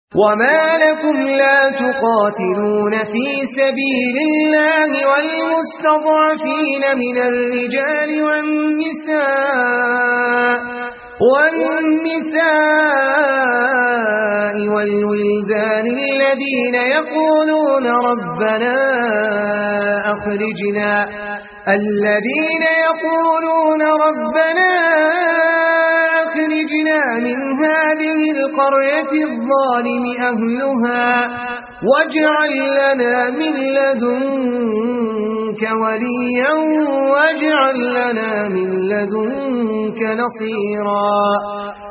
وما لكم لا تقاتلون في سبيل الله والمستضعفين من الرجال والنساء والولدان الذين يقولون ربنا أخرجنا من هذه القرية الظالم أهلها واجعل لنا من لدنك وليا واجعل لنا من لدنك نصيرا